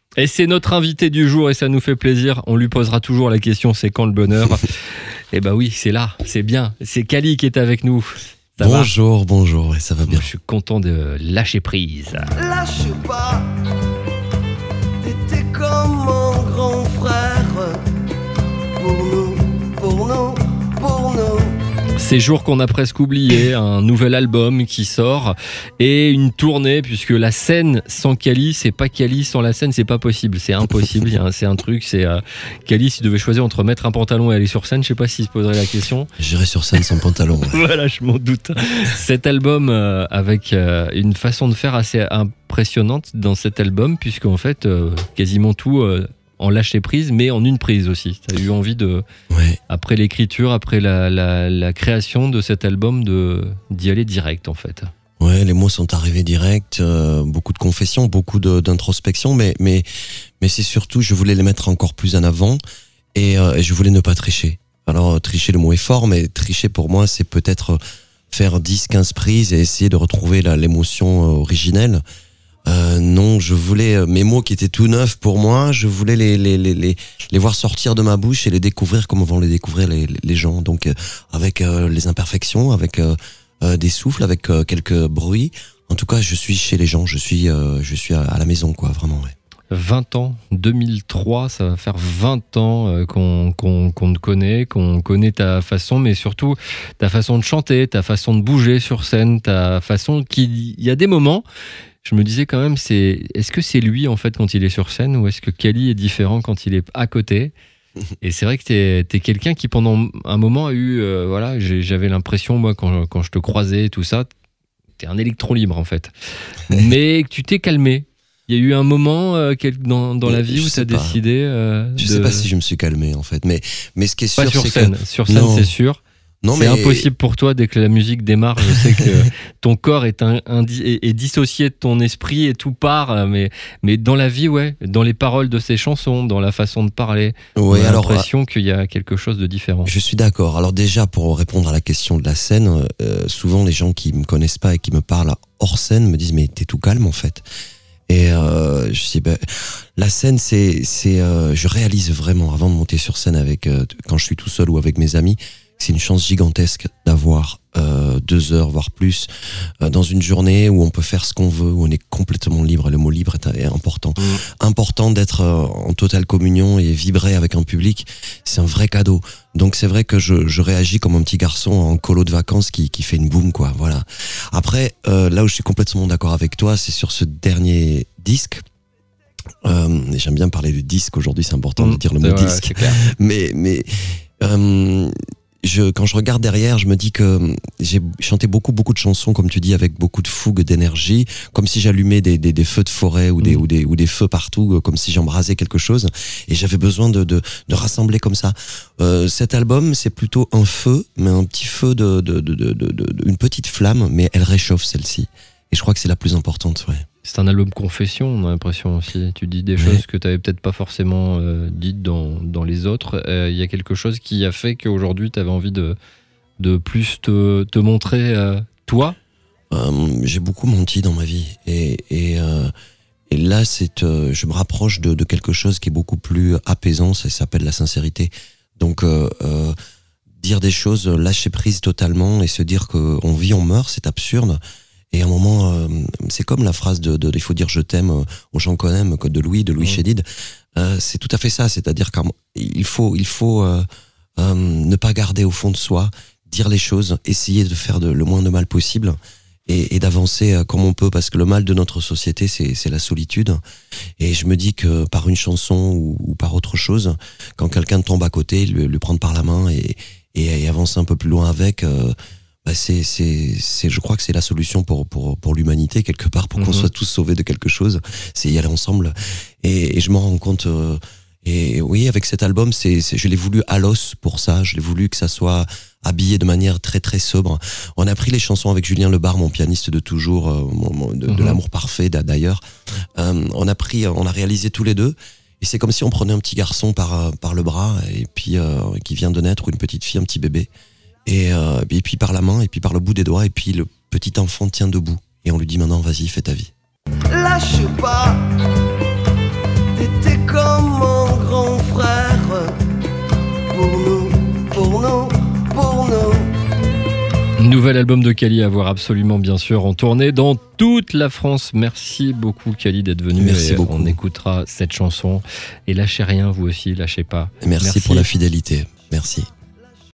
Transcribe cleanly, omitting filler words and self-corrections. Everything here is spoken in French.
Et c'est notre invité du jour et ça nous fait plaisir. On lui posera toujours la question, c'est quand le bonheur? Eh ben oui, c'est là, c'est bien. C'est Kali qui est avec nous. Ça bonjour, ouais, ça va bien. Je suis content de lâcher prise. Lâche pas, t'étais comme mon grand frère. Pour nous. Ces jours qu'on a presque oubliés, un nouvel album qui sort et une tournée, puisque la scène sans Kali, c'est pas Kali sans la scène, c'est pas possible, c'est impossible. C'est un truc, c'est Kali s'il devait choisir entre mettre un pantalon et aller sur scène, je sais pas s'il se poserait la question. J'irai sur scène sans pantalon. Ouais. Voilà, je m'en doute. Cet album avec une façon de faire assez impressionnante dans cet album, puisqu'en fait, quasiment tout en lâcher prise, mais en une prise aussi. Tu as eu envie de, après l'écriture, après la création de cet album, d'y aller direct en fait. Ouais, les mots sont arrivés direct, beaucoup de confessions, beaucoup d'introspection, mais c'est surtout, je voulais les mettre encore plus en avant et je voulais ne pas tricher. Alors, tricher, le mot est fort, mais tricher pour moi, c'est peut-être faire 10-15 prises et essayer de retrouver l'émotion originelle. Non, je voulais mes mots qui étaient tout neufs pour moi, je voulais les voir sortir de ma bouche et les découvrir comme vont les découvrir les gens. Donc avec les imperfections, avec des souffles, avec quelques bruits. En tout cas, je suis chez les gens, je suis à la maison, quoi, vraiment. Ouais. 20 ans, 2003, ça va faire 20 ans qu'on te connaît, qu'on connaît ta façon, mais surtout ta façon de chanter, ta façon de bouger sur scène, ta façon il y a des moments. Je me disais quand même, est-ce que c'est lui en fait quand il est sur scène ou est-ce que Kali est différent quand il est à côté? Et c'est vrai que t'es quelqu'un qui pendant un moment a eu, j'avais l'impression moi quand je te croisais tout ça, t'es un électron libre en fait. Mais que tu t'es calmé. Il y a eu un moment dans la vie où t'as décidé. Je sais pas si je me suis calmé en fait, mais ce qui est sûr, pas sur c'est scène. que sur scène, c'est sûr. Non, c'est impossible pour toi dès que la musique démarre. Je sais que ton corps est dissocié de ton esprit et tout part. Mais dans la vie, ouais, dans les paroles de ces chansons, dans la façon de parler, on a l'impression qu'il y a quelque chose de différent. Je suis d'accord. Alors déjà, pour répondre à la question de la scène, souvent les gens qui me connaissent pas et qui me parlent hors scène me disent mais t'es tout calme en fait. Et je dis la scène je réalise vraiment avant de monter sur scène quand je suis tout seul ou avec mes amis. C'est une chance gigantesque d'avoir 2 heures, voire plus, dans une journée où on peut faire ce qu'on veut, où on est complètement libre. Et le mot libre est important. Important d'être en totale communion et vibrer avec un public. C'est un vrai cadeau. Donc c'est vrai que je réagis comme un petit garçon en colo de vacances qui fait une boum, quoi. Voilà. Après, là où je suis complètement d'accord avec toi, c'est sur ce dernier disque. J'aime bien parler de disque aujourd'hui, c'est important de dire le mot disque. Mais quand je regarde derrière, je me dis que j'ai chanté beaucoup de chansons, comme tu dis, avec beaucoup de fougue, d'énergie, comme si j'allumais des feux de forêt ou des feux partout, comme si j'embrasais quelque chose. Et j'avais besoin de rassembler comme ça. Cet album, c'est plutôt un feu, mais un petit feu une petite flamme, mais elle réchauffe celle-ci. Et je crois que c'est la plus importante, ouais. C'est un album confession, on a l'impression aussi. Tu dis des choses que tu n'avais peut-être pas forcément dites dans les autres. Il y a quelque chose qui a fait qu'aujourd'hui, tu avais envie de plus te montrer toi. J'ai beaucoup menti dans ma vie. Et là, je me rapproche de quelque chose qui est beaucoup plus apaisant. Ça s'appelle la sincérité. Donc, dire des choses, lâcher prise totalement et se dire qu'on vit, on meurt, c'est absurde. Et à un moment, c'est comme la phrase il faut dire je t'aime aux gens qu'on aime, de Louis Chédid. C'est tout à fait ça, c'est-à-dire qu'il faut ne pas garder au fond de soi, dire les choses, essayer de faire le moins de mal possible et d'avancer comme on peut, parce que le mal de notre société, c'est la solitude. Et je me dis que par une chanson ou par autre chose, quand quelqu'un tombe à côté, le prendre par la main et avancer un peu plus loin avec... je crois que c'est la solution pour l'humanité quelque part, pour qu'on soit tous sauvés de quelque chose. C'est y aller ensemble. Et je m'en rends compte. Et oui, avec cet album, je l'ai voulu à l'os pour ça. Je l'ai voulu que ça soit habillé de manière très très sobre. On a pris les chansons avec Julien Lebar, mon pianiste de toujours, de l'amour parfait d'ailleurs. On a réalisé tous les deux. Et c'est comme si on prenait un petit garçon par le bras et puis qui vient de naître, ou une petite fille, un petit bébé. Et puis par la main, et puis par le bout des doigts, et puis le petit enfant tient debout. Et on lui dit maintenant, vas-y, fais ta vie. Lâche pas, pour nous, pour nous, pour nous. Nouvel album de Kali à voir absolument bien sûr en tournée dans toute la France. Merci beaucoup Kali d'être venu. Merci beaucoup. On écoutera cette chanson et lâchez rien vous aussi, lâchez pas. Merci pour la fidélité. Merci.